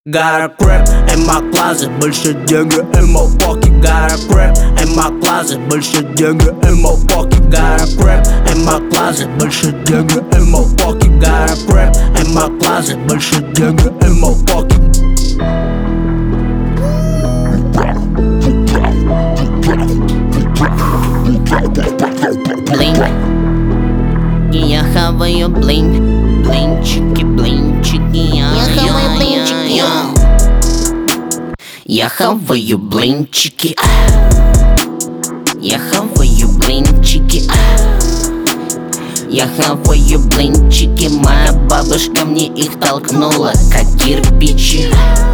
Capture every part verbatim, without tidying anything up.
Got a crib in my closet, больше денег in my pocket. Got a crib in my closet, больше денег in my pocket. Got a crib in my closet, больше денег in my pocket. Got a crib in my closet, больше денег in my pocket. Блин, и я хаваю блин, блинчики, блинчики, я, Я хаваю блинчики. я, я хаваю блинчики, я хаваю блинчики, я хаваю блинчики. Моя бабушка мне их толкнула, как кирпичи.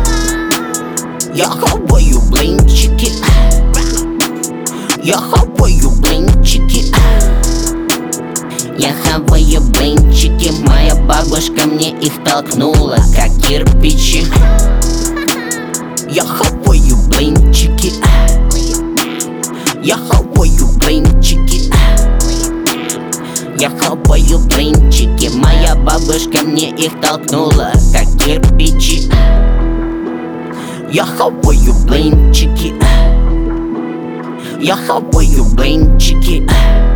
Я хаваю блинчики, я хаваю блинчики, я хаваю блинчики. Моя бабушка мне их толкнула, как кирпичи. Я хаваю блинчики, я хаваю блинчики, я хаваю блинчики. Моя бабушка мне их толкнула, как кирпичи. Я хаваю блинчики, я хаваю блинчики,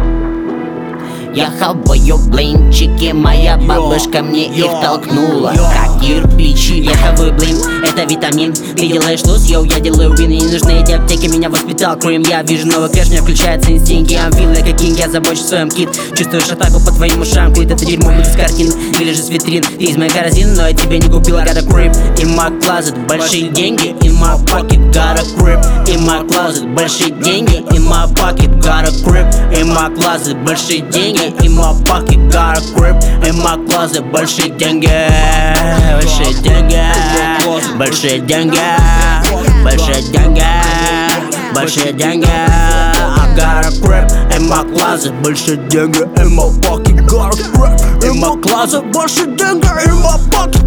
я хаваю блинчики. Моя бабушка мне их толкнула, как кирпичи. Я хаваю блин, это витамин. Ты делаешь луз, йоу, я делаю вин. Не нужны эти аптеки, меня воспитал Крым. Я вижу новый кэш, мне включаются инстинкты. I'm feel like a king, я забочусь в своем кит. Чувствуешь атаку по твоим ушам, какое-то дерьмо будет с картин или же с витрин. Ты из моей корзины, но я тебе не купила. Got a crib in my closet, большие деньги in my pocket. Got a crib in my closet, большие деньги in my pocket. Got a crib in my closet, большие деньги in my pocket. Got a crib in my closet, большие деньги, большие деньги, большие деньги, большие деньги, большие деньги. I got a crib in my closet, больше деньги in my pocket. Got a crib in my closet, больше деньги in my pocket.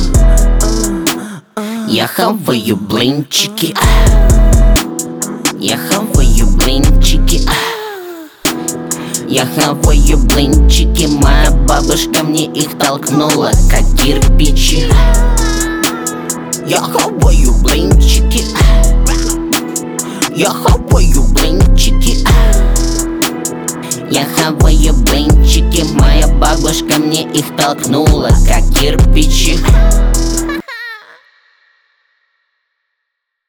Я хаваю блинчики, я хаваю блинчики, я хаваю блинчики. Моя бабушка мне их толкнула, как кирпичи. Я хаваю блинчики, я хаваю блинчики, я хаваю блинчики. Моя бабушка мне их толкнула, как кирпичи.